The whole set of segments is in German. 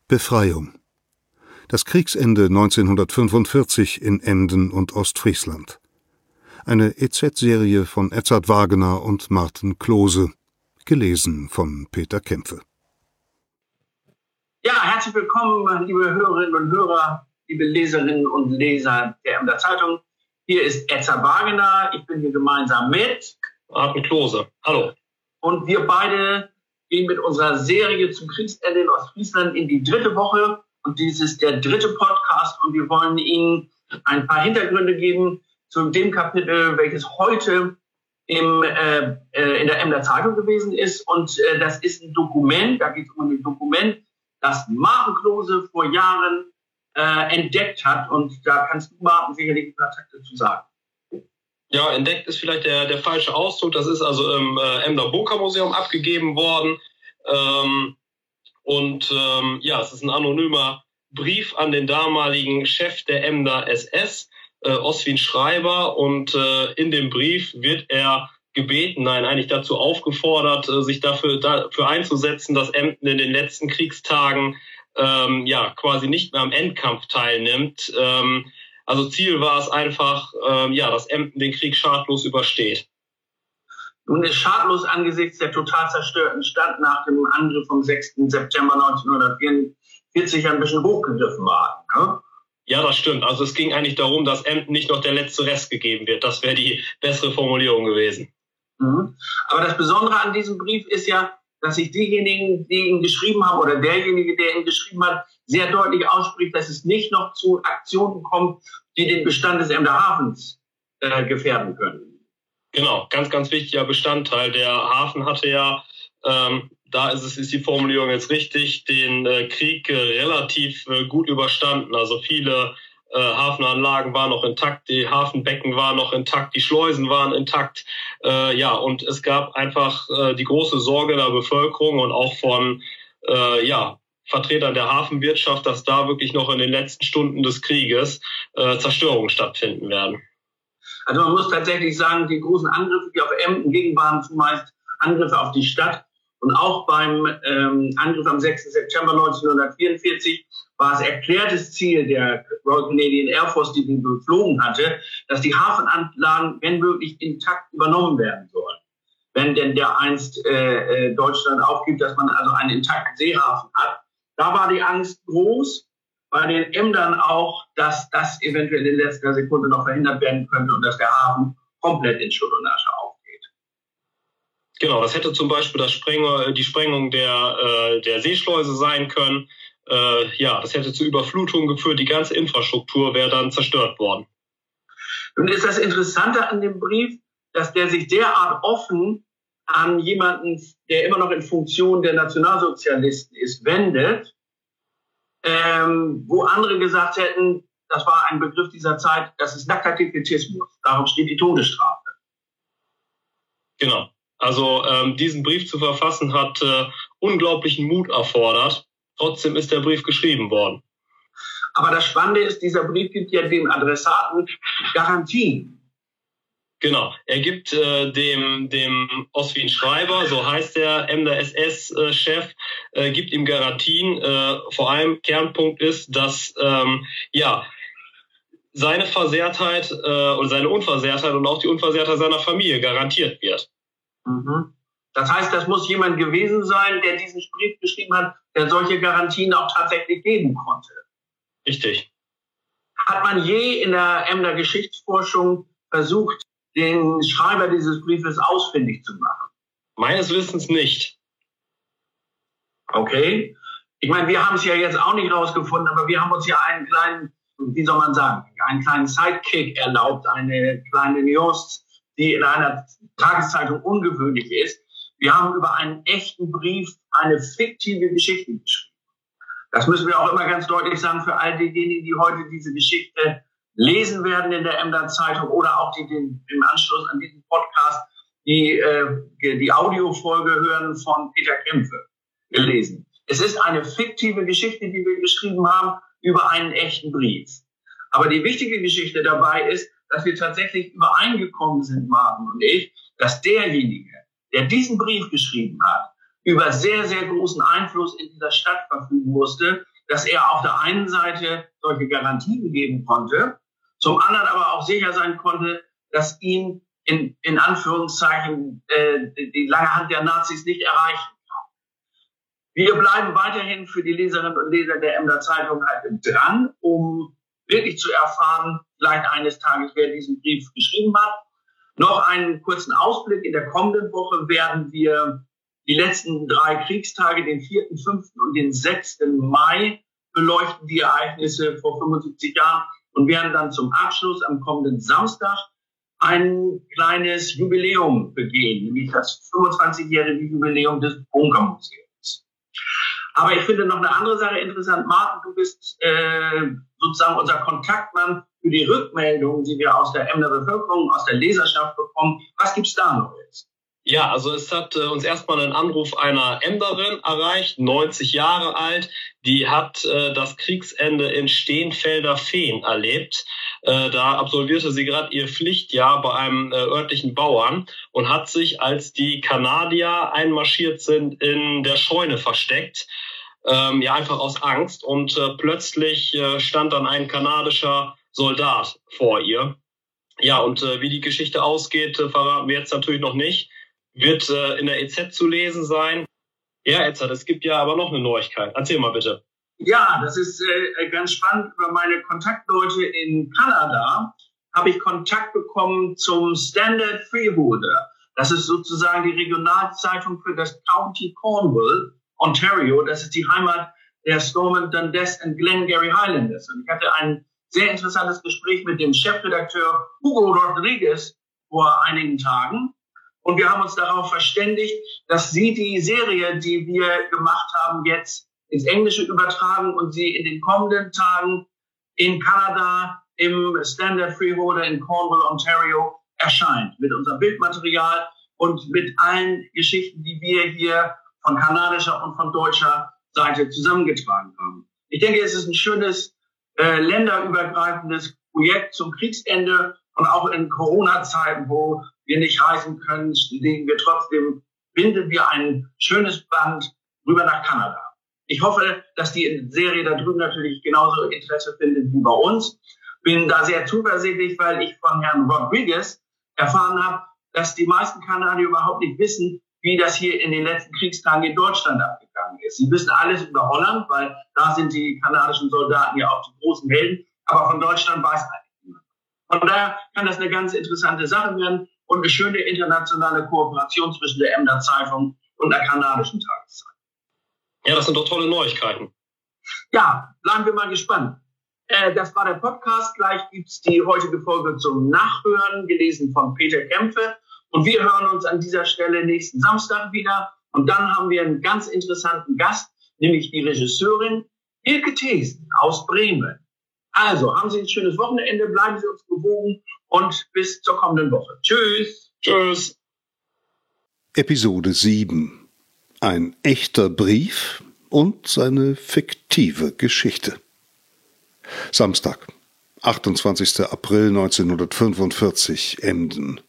Befreiung. Das Kriegsende 1945 in Emden und Ostfriesland. Eine EZ-Serie von Edzard Wagener und Martin Klose. Gelesen von Peter Kämpfe. Ja, herzlich willkommen, liebe Hörerinnen und Hörer, liebe Leserinnen und Leser der Emder Zeitung. Hier ist Edzard Wagener. Ich bin hier gemeinsam mit Martin Klose. Hallo. Und wir beide gehen mit unserer Serie zum Kriegsende in Ostfriesland in die 3. Woche. Und dies ist der 3. Podcast. Und wir wollen Ihnen ein paar Hintergründe geben zu dem Kapitel, welches heute in der Emder Zeitung gewesen ist. Und das ist ein Dokument, da geht es um ein Dokument, das Martin Klose vor Jahren entdeckt hat. Und da kannst du, Martin, sicherlich ein paar Takte zu sagen. Ja, entdeckt ist vielleicht der falsche Ausdruck. Das ist also im Emder Bunkermuseum abgegeben worden. Es ist ein anonymer Brief an den damaligen Chef der Emder SS, Oswin Schreiber. Und in dem Brief wird er gebeten, eigentlich dazu aufgefordert, sich dafür einzusetzen, dass Emden in den letzten Kriegstagen quasi nicht mehr am Endkampf teilnimmt. Also Ziel war es einfach, dass Emden den Krieg schadlos übersteht. Nun ist schadlos angesichts der total zerstörten Stadt nach dem Angriff vom 6. September 1944 ein bisschen hochgegriffen war. Ne? Ja, das stimmt. Also es ging eigentlich darum, dass Emden nicht noch der letzte Rest gegeben wird. Das wäre die bessere Formulierung gewesen. Mhm. Aber das Besondere an diesem Brief ist ja, dass sich diejenigen, die ihn geschrieben haben, oder derjenige, der ihn geschrieben hat, sehr deutlich ausspricht, dass es nicht noch zu Aktionen kommt, die den Bestand des Emder Hafens gefährden können. Genau, ganz, ganz wichtiger Bestandteil. Der Hafen hatte ja, ist die Formulierung jetzt richtig, den Krieg relativ gut überstanden. Also viele Hafenanlagen waren noch intakt, die Hafenbecken waren noch intakt, die Schleusen waren intakt. Und es gab einfach die große Sorge der Bevölkerung und auch von Vertretern der Hafenwirtschaft, dass da wirklich noch in den letzten Stunden des Krieges Zerstörungen stattfinden werden. Also man muss tatsächlich sagen, die großen Angriffe, die auf Emden gingen, waren zumeist Angriffe auf die Stadt. Und auch beim Angriff am 6. September 1944 war es erklärtes Ziel der Royal Canadian Air Force, die den beflogen hatte, dass die Hafenanlagen, wenn möglich, intakt übernommen werden sollen. Wenn denn dereinst Deutschland aufgibt, dass man also einen intakten Seehafen hat. Da war die Angst groß, bei den Emdern auch, dass das eventuell in letzter Sekunde noch verhindert werden könnte und dass der Hafen komplett in Schutt und Asche aufgeht. Genau, das hätte zum Beispiel die Sprengung der Seeschleuse sein können. Das hätte zu Überflutungen geführt. Die ganze Infrastruktur wäre dann zerstört worden. Nun ist das Interessante an dem Brief, dass der sich derart offen an jemanden, der immer noch in Funktion der Nationalsozialisten ist, wendet, wo andere gesagt hätten, das war ein Begriff dieser Zeit, das ist nackter Defätismus. Darauf steht die Todesstrafe. Genau. Also diesen Brief zu verfassen hat unglaublichen Mut erfordert. Trotzdem ist der Brief geschrieben worden. Aber das Spannende ist, dieser Brief gibt ja dem Adressaten Garantien. Genau, er gibt dem Oswin Schreiber, so heißt der Emder SS-Chef, gibt ihm Garantien. Vor allem Kernpunkt ist, dass seine Versehrtheit und seine Unversehrtheit und auch die Unversehrtheit seiner Familie garantiert wird. Mhm. Das heißt, das muss jemand gewesen sein, der diesen Brief geschrieben hat, der solche Garantien auch tatsächlich geben konnte. Richtig. Hat man je in der Emder Geschichtsforschung versucht, den Schreiber dieses Briefes ausfindig zu machen? Meines Wissens nicht. Okay. Ich meine, wir haben es ja jetzt auch nicht rausgefunden, aber wir haben uns ja einen kleinen, einen kleinen Sidekick erlaubt, eine kleine Nuance, die in einer Tageszeitung ungewöhnlich ist. Wir haben über einen echten Brief eine fiktive Geschichte geschrieben. Das müssen wir auch immer ganz deutlich sagen für all diejenigen, die heute diese Geschichte lesen werden in der Emder Zeitung oder auch die im Anschluss an diesen Podcast die Audiofolge hören von Peter Kämpfe gelesen. Es ist eine fiktive Geschichte, die wir geschrieben haben über einen echten Brief. Aber die wichtige Geschichte dabei ist, dass wir tatsächlich übereingekommen sind, Martin und ich, dass derjenige, der diesen Brief geschrieben hat, über sehr, sehr großen Einfluss in dieser Stadt verfügen musste, dass er auf der einen Seite solche Garantien geben konnte, zum anderen aber auch sicher sein konnte, dass ihn in Anführungszeichen die lange Hand der Nazis nicht erreichen kann. Wir bleiben weiterhin für die Leserinnen und Leser der Emder Zeitung halt dran, um wirklich zu erfahren, vielleicht eines Tages, wer diesen Brief geschrieben hat. Noch einen kurzen Ausblick. In der kommenden Woche werden wir die letzten 3 Kriegstage, den 4., 5. und den 6. Mai, beleuchten die Ereignisse vor 75 Jahren und werden dann zum Abschluss am kommenden Samstag ein kleines Jubiläum begehen, nämlich das 25-jährige Jubiläum des Bunkermuseums. Aber ich finde noch eine andere Sache interessant. Martin, du bist sozusagen unser Kontaktmann für die Rückmeldungen, die wir aus der Emder Bevölkerung, aus der Leserschaft bekommen. Was gibt's da noch jetzt? Ja, also es hat uns erstmal ein Anruf einer Emderin erreicht, 90 Jahre alt. Die hat das Kriegsende in Steenfelder Fehn erlebt. Da absolvierte sie gerade ihr Pflichtjahr bei einem örtlichen Bauern und hat sich, als die Kanadier einmarschiert sind, in der Scheune versteckt. Ja, einfach aus Angst. Und plötzlich stand dann ein kanadischer Soldat vor ihr. Ja, und wie die Geschichte ausgeht, verraten wir jetzt natürlich noch nicht. Wird in der EZ zu lesen sein. Ja, Edzard, es gibt ja aber noch eine Neuigkeit. Erzähl mal bitte. Ja, das ist ganz spannend. Über meine Kontaktleute in Kanada habe ich Kontakt bekommen zum Standard Freeholder. Das ist sozusagen die Regionalzeitung für das County Cornwall, Ontario. Das ist die Heimat der Stormont, Dundas und Glengarry Highlanders. Und ich hatte ein sehr interessantes Gespräch mit dem Chefredakteur Hugo Rodriguez vor einigen Tagen. Und wir haben uns darauf verständigt, dass sie die Serie, die wir gemacht haben, jetzt ins Englische übertragen und sie in den kommenden Tagen in Kanada im Standard Freeholder in Cornwall, Ontario erscheint. Mit unserem Bildmaterial und mit allen Geschichten, die wir hier von kanadischer und von deutscher Seite zusammengetragen haben. Ich denke, es ist ein schönes länderübergreifendes Projekt zum Kriegsende und auch in Corona-Zeiten, wo wir nicht reisen können, binden wir ein schönes Band rüber nach Kanada. Ich hoffe, dass die Serie da drüben natürlich genauso Interesse findet wie bei uns. Bin da sehr zuversichtlich, weil ich von Herrn Rodriguez erfahren habe, dass die meisten Kanadier überhaupt nicht wissen, wie das hier in den letzten Kriegstagen in Deutschland abgegangen ist. Sie wissen alles über Holland, weil da sind die kanadischen Soldaten ja auch die großen Helden. Aber von Deutschland weiß eigentlich niemand. Von daher kann das eine ganz interessante Sache werden und eine schöne internationale Kooperation zwischen der Emder Zeitung und der kanadischen Tageszeitung. Ja, das sind doch tolle Neuigkeiten. Ja, bleiben wir mal gespannt. Das war der Podcast. Gleich gibt's die heutige Folge zum Nachhören, gelesen von Peter Kämpfe. Und wir hören uns an dieser Stelle nächsten Samstag wieder. Und dann haben wir einen ganz interessanten Gast, nämlich die Regisseurin Ilke Thesen aus Bremen. Also, haben Sie ein schönes Wochenende, bleiben Sie uns gewogen und bis zur kommenden Woche. Tschüss. Tschüss. Episode 7. Ein echter Brief und seine fiktive Geschichte. Samstag, 28. April 1945, Emden.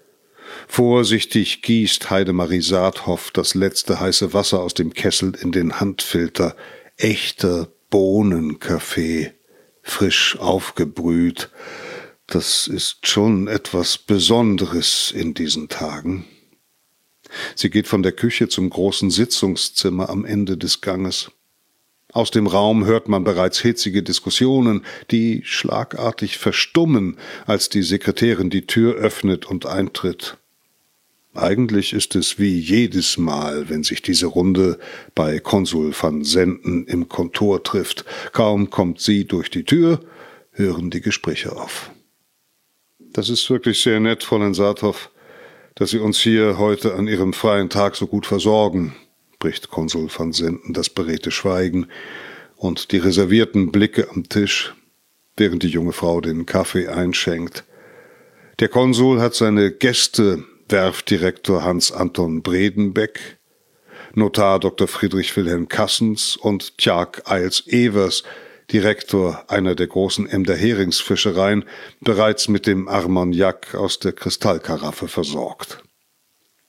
Vorsichtig gießt Heidemarie Saathoff das letzte heiße Wasser aus dem Kessel in den Handfilter. Echter Bohnenkaffee, frisch aufgebrüht. Das ist schon etwas Besonderes in diesen Tagen. Sie geht von der Küche zum großen Sitzungszimmer am Ende des Ganges. Aus dem Raum hört man bereits hitzige Diskussionen, die schlagartig verstummen, als die Sekretärin die Tür öffnet und eintritt. Eigentlich ist es wie jedes Mal, wenn sich diese Runde bei Konsul van Senden im Kontor trifft. Kaum kommt sie durch die Tür, hören die Gespräche auf. Das ist wirklich sehr nett, Fräulein Saathoff, dass Sie uns hier heute an Ihrem freien Tag so gut versorgen, bricht Konsul van Senden das beredte Schweigen und die reservierten Blicke am Tisch, während die junge Frau den Kaffee einschenkt. Der Konsul hat seine Gäste, Werftdirektor Hans-Anton Bredenbeck, Notar Dr. Friedrich Wilhelm Kassens und Tjark Eils-Evers, Direktor einer der großen Emder Heringsfischereien, bereits mit dem Armagnac aus der Kristallkaraffe versorgt.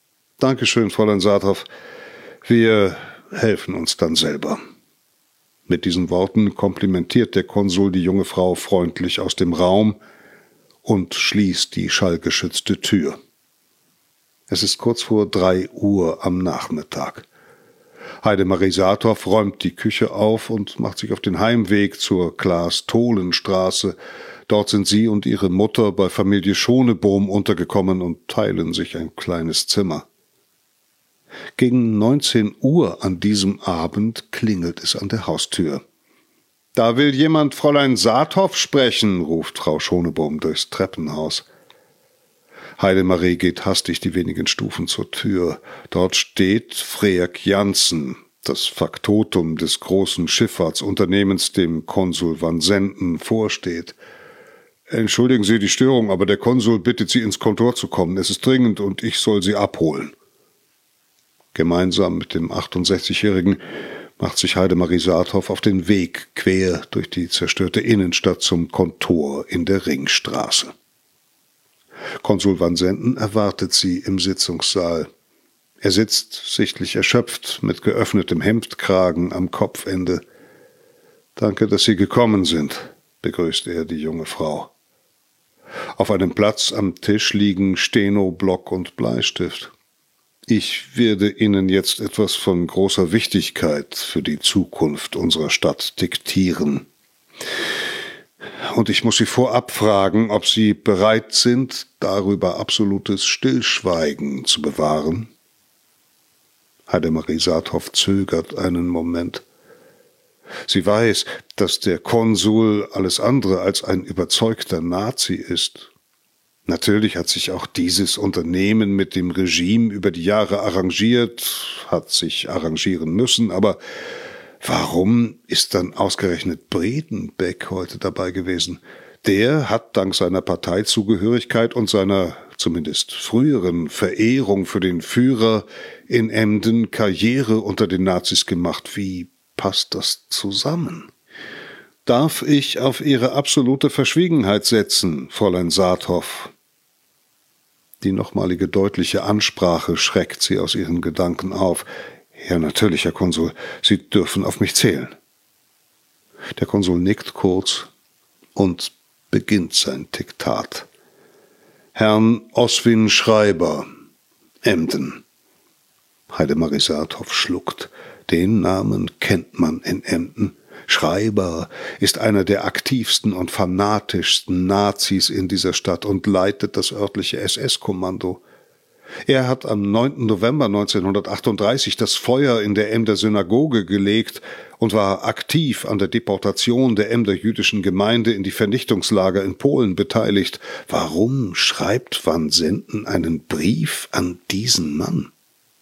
Dankeschön, Fräulein Saathoff. Wir helfen uns dann selber. Mit diesen Worten komplimentiert der Konsul die junge Frau freundlich aus dem Raum und schließt die schallgeschützte Tür. Es ist kurz vor 3 Uhr am Nachmittag. Heidemarie Saathoff räumt die Küche auf und macht sich auf den Heimweg zur Klaas-Tholen-Straße. Dort sind sie und ihre Mutter bei Familie Schonebohm untergekommen und teilen sich ein kleines Zimmer. Gegen 19 Uhr an diesem Abend klingelt es an der Haustür. »Da will jemand Fräulein Saathoff sprechen«, ruft Frau Schonebohm durchs Treppenhaus. Heidemarie geht hastig die wenigen Stufen zur Tür. Dort steht Freek Jansen, das Faktotum des großen Schifffahrtsunternehmens, dem Konsul van Senden vorsteht. »Entschuldigen Sie die Störung, aber der Konsul bittet Sie, ins Kontor zu kommen. Es ist dringend und ich soll Sie abholen.« Gemeinsam mit dem 68-Jährigen macht sich Heidemarie Saathoff auf den Weg quer durch die zerstörte Innenstadt zum Kontor in der Ringstraße. Konsul van Senden erwartet sie im Sitzungssaal. Er sitzt, sichtlich erschöpft, mit geöffnetem Hemdkragen am Kopfende. »Danke, dass Sie gekommen sind«, begrüßt er die junge Frau. Auf einem Platz am Tisch liegen Steno, Block und Bleistift. »Ich werde Ihnen jetzt etwas von großer Wichtigkeit für die Zukunft unserer Stadt diktieren. Und ich muss Sie vorab fragen, ob Sie bereit sind, darüber absolutes Stillschweigen zu bewahren.« Heidemarie Saathoff zögert einen Moment. Sie weiß, dass der Konsul alles andere als ein überzeugter Nazi ist. Natürlich hat sich auch dieses Unternehmen mit dem Regime über die Jahre arrangiert, hat sich arrangieren müssen, aber warum ist dann ausgerechnet Bredenbeck heute dabei gewesen? Der hat dank seiner Parteizugehörigkeit und seiner zumindest früheren Verehrung für den Führer in Emden Karriere unter den Nazis gemacht. Wie passt das zusammen? »Darf ich auf Ihre absolute Verschwiegenheit setzen, Fräulein Saathoff?« Die nochmalige deutliche Ansprache schreckt sie aus ihren Gedanken auf. »Ja, natürlich, Herr Konsul, Sie dürfen auf mich zählen.« Der Konsul nickt kurz und beginnt sein Diktat. »Herrn Oswin Schreiber, Emden.« Heidemarie Saathoff schluckt. Den Namen kennt man in Emden. Schreiber ist einer der aktivsten und fanatischsten Nazis in dieser Stadt und leitet das örtliche SS-Kommando. Er hat am 9. November 1938 das Feuer in der Emder Synagoge gelegt und war aktiv an der Deportation der Emder jüdischen Gemeinde in die Vernichtungslager in Polen beteiligt. Warum schreibt Van Senden einen Brief an diesen Mann?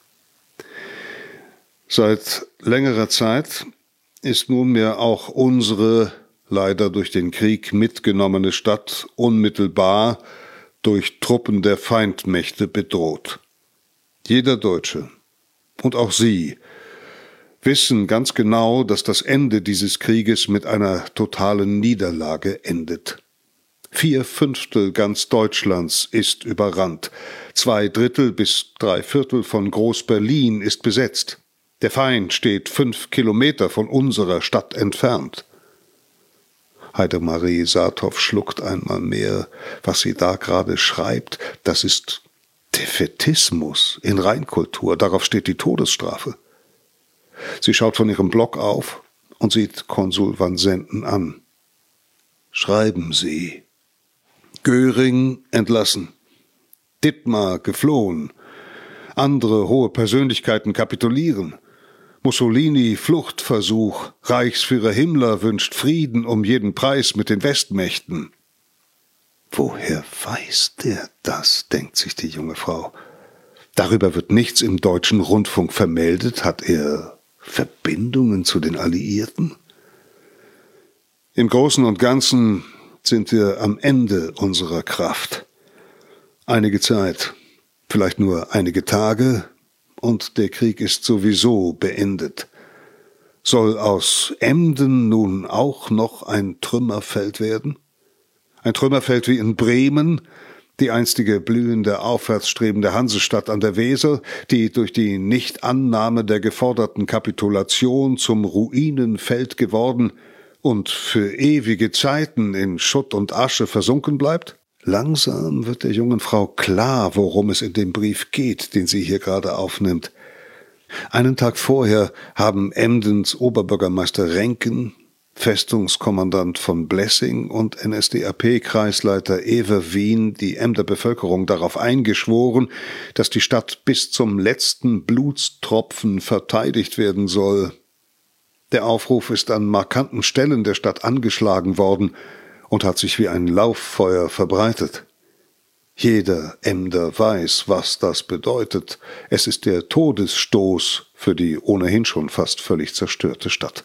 Seit längerer Zeit ist nunmehr auch unsere, leider durch den Krieg mitgenommene Stadt unmittelbar durch Truppen der Feindmächte bedroht. Jeder Deutsche und auch Sie wissen ganz genau, dass das Ende dieses Krieges mit einer totalen Niederlage endet. 4/5 ganz Deutschlands ist überrannt. 2/3 bis 3/4 von Groß-Berlin ist besetzt. Der Feind steht 5 Kilometer von unserer Stadt entfernt. Heidemarie Saathoff schluckt einmal mehr. Was sie da gerade schreibt, das ist Defätismus in Reinkultur. Darauf steht die Todesstrafe. Sie schaut von ihrem Block auf und sieht Konsul van Senden an. »Schreiben Sie. Göring entlassen. Dittmar geflohen. Andere hohe Persönlichkeiten kapitulieren. Mussolini Fluchtversuch, Reichsführer Himmler wünscht Frieden um jeden Preis mit den Westmächten.« Woher weiß der das, denkt sich die junge Frau. Darüber wird nichts im deutschen Rundfunk vermeldet. Hat er Verbindungen zu den Alliierten? Im Großen und Ganzen sind wir am Ende unserer Kraft. Einige Zeit, vielleicht nur einige Tage, und der Krieg ist sowieso beendet. Soll aus Emden nun auch noch ein Trümmerfeld werden? Ein Trümmerfeld wie in Bremen, Die einstige blühende, aufwärtsstrebende Hansestadt an der Weser, die durch die Nichtannahme der geforderten Kapitulation zum Ruinenfeld geworden und für ewige Zeiten in Schutt und Asche versunken bleibt? Langsam wird der jungen Frau klar, worum es in dem Brief geht, den sie hier gerade aufnimmt. Einen Tag vorher haben Emdens Oberbürgermeister Renken, Festungskommandant von Blessing und NSDAP-Kreisleiter Ewer Wien die Emder Bevölkerung darauf eingeschworen, dass die Stadt bis zum letzten Blutstropfen verteidigt werden soll. Der Aufruf ist an markanten Stellen der Stadt angeschlagen worden und hat sich wie ein Lauffeuer verbreitet. Jeder Emder weiß, was das bedeutet. Es ist der Todesstoß für die ohnehin schon fast völlig zerstörte Stadt.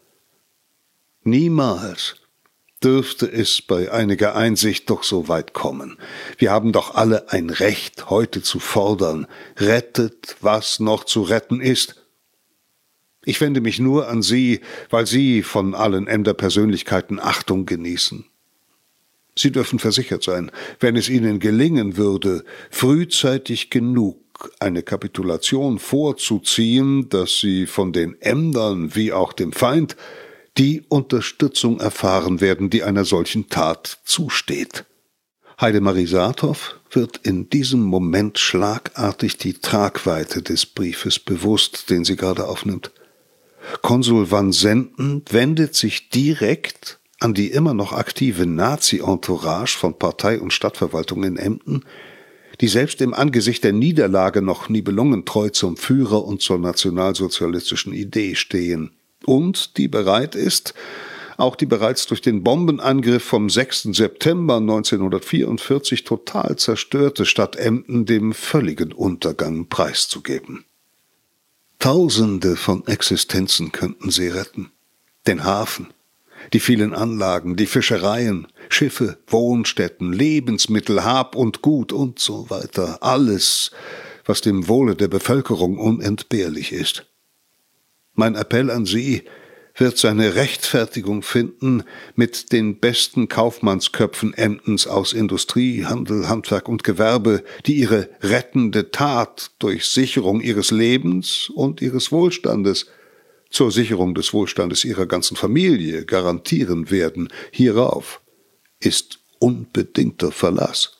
Niemals dürfte es bei einiger Einsicht doch so weit kommen. Wir haben doch alle ein Recht, heute zu fordern. Rettet, was noch zu retten ist. Ich wende mich nur an Sie, weil Sie von allen Emder Persönlichkeiten Achtung genießen. Sie dürfen versichert sein, wenn es Ihnen gelingen würde, frühzeitig genug eine Kapitulation vorzuziehen, dass Sie von den Emdern wie auch dem Feind die Unterstützung erfahren werden, die einer solchen Tat zusteht. Heidemarie Saathoff wird in diesem Moment schlagartig die Tragweite des Briefes bewusst, den sie gerade aufnimmt. Konsul van Senten wendet sich direkt an die immer noch aktive Nazi-Entourage von Partei und Stadtverwaltung in Emden, die selbst im Angesicht der Niederlage noch nibelungentreu zum Führer und zur nationalsozialistischen Idee stehen. Und die bereit ist, auch die bereits durch den Bombenangriff vom 6. September 1944 total zerstörte Stadt Emden dem völligen Untergang preiszugeben. Tausende von Existenzen könnten sie retten. Den Hafen, die vielen Anlagen, die Fischereien, Schiffe, Wohnstätten, Lebensmittel, Hab und Gut und so weiter. Alles, was dem Wohle der Bevölkerung unentbehrlich ist. Mein Appell an Sie wird seine Rechtfertigung finden mit den besten Kaufmannsköpfen Emdens aus Industrie, Handel, Handwerk und Gewerbe, die ihre rettende Tat durch Sicherung ihres Lebens und ihres Wohlstandes zur Sicherung des Wohlstandes ihrer ganzen Familie garantieren werden. Hierauf ist unbedingter Verlass.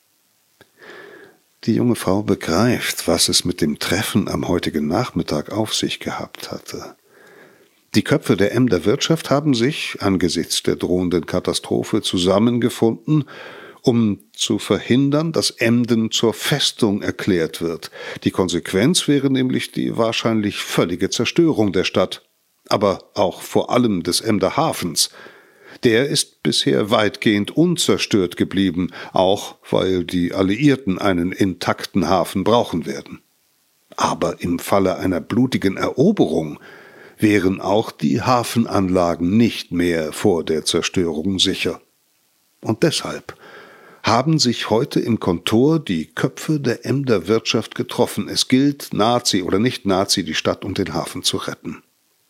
Die junge Frau begreift, was es mit dem Treffen am heutigen Nachmittag auf sich gehabt hatte. Die Köpfe der Emder Wirtschaft haben sich angesichts der drohenden Katastrophe zusammengefunden, um zu verhindern, dass Emden zur Festung erklärt wird. Die Konsequenz wäre nämlich die wahrscheinlich völlige Zerstörung der Stadt, aber auch vor allem des Emder Hafens. Der ist bisher weitgehend unzerstört geblieben, auch weil die Alliierten einen intakten Hafen brauchen werden. Aber im Falle einer blutigen Eroberung wären auch die Hafenanlagen nicht mehr vor der Zerstörung sicher. Und deshalb haben sich heute im Kontor die Köpfe der Emder Wirtschaft getroffen. Es gilt, Nazi oder nicht Nazi, die Stadt und den Hafen zu retten.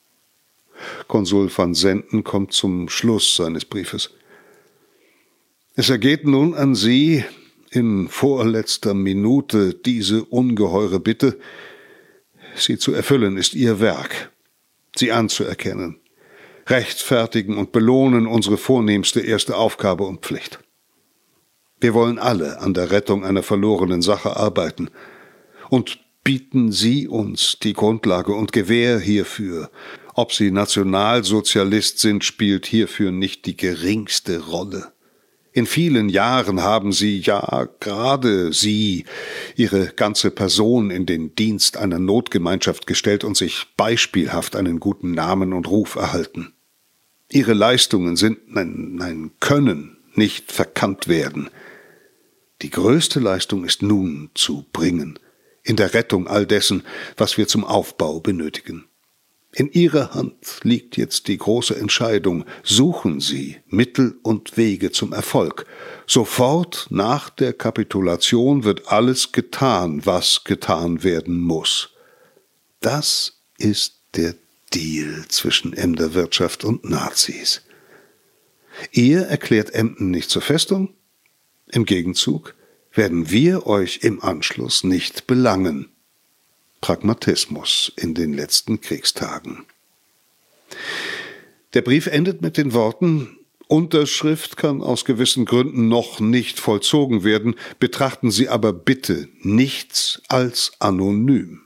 Konsul van Senten kommt zum Schluss seines Briefes. Es ergeht nun an Sie, in vorletzter Minute diese ungeheure Bitte. Sie zu erfüllen ist Ihr Werk, sie anzuerkennen, rechtfertigen und belohnen unsere vornehmste erste Aufgabe und Pflicht. Wir wollen alle an der Rettung einer verlorenen Sache arbeiten und bieten Sie uns die Grundlage und Gewähr hierfür. Ob Sie Nationalsozialist sind, spielt hierfür nicht die geringste Rolle. In vielen Jahren haben Sie, ja gerade Sie, Ihre ganze Person in den Dienst einer Notgemeinschaft gestellt und sich beispielhaft einen guten Namen und Ruf erhalten. Ihre Leistungen können nicht verkannt werden. Die größte Leistung ist nun zu bringen, in der Rettung all dessen, was wir zum Aufbau benötigen. In Ihrer Hand liegt jetzt die große Entscheidung. Suchen Sie Mittel und Wege zum Erfolg. Sofort nach der Kapitulation wird alles getan, was getan werden muss. Das ist der Deal zwischen Emder Wirtschaft und Nazis. Ihr erklärt Emden nicht zur Festung. Im Gegenzug werden wir euch im Anschluss nicht belangen. Pragmatismus in den letzten Kriegstagen. Der Brief endet mit den Worten: Unterschrift kann aus gewissen Gründen noch nicht vollzogen werden, betrachten Sie aber bitte nichts als anonym.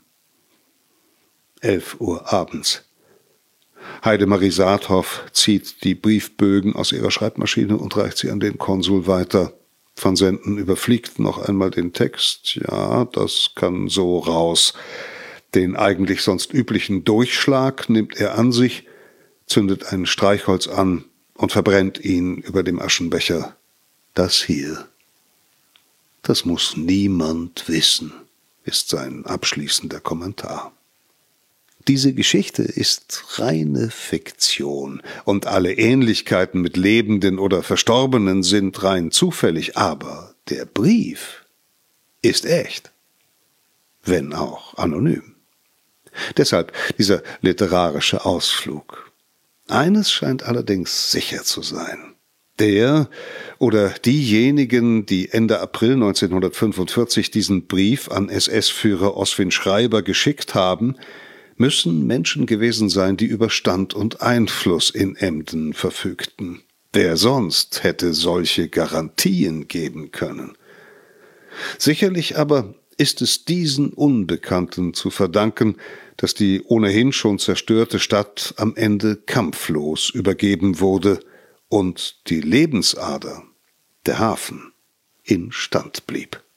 11 Uhr abends. Heidemarie Saathoff zieht die Briefbögen aus ihrer Schreibmaschine und reicht sie an den Konsul weiter. Van Senden überfliegt noch einmal den Text. Ja, das kann so raus. Den eigentlich sonst üblichen Durchschlag nimmt er an sich, zündet ein Streichholz an und verbrennt ihn über dem Aschenbecher. Das hier, das muss niemand wissen, ist sein abschließender Kommentar. Diese Geschichte ist reine Fiktion und alle Ähnlichkeiten mit Lebenden oder Verstorbenen sind rein zufällig, aber der Brief ist echt, wenn auch anonym. Deshalb dieser literarische Ausflug. Eines scheint allerdings sicher zu sein. Der oder diejenigen, die Ende April 1945 diesen Brief an SS-Führer Oswin Schreiber geschickt haben, müssen Menschen gewesen sein, die über Stand und Einfluss in Emden verfügten. Wer sonst hätte solche Garantien geben können? Sicherlich aber ist es diesen Unbekannten zu verdanken, dass die ohnehin schon zerstörte Stadt am Ende kampflos übergeben wurde und die Lebensader, der Hafen, instand blieb.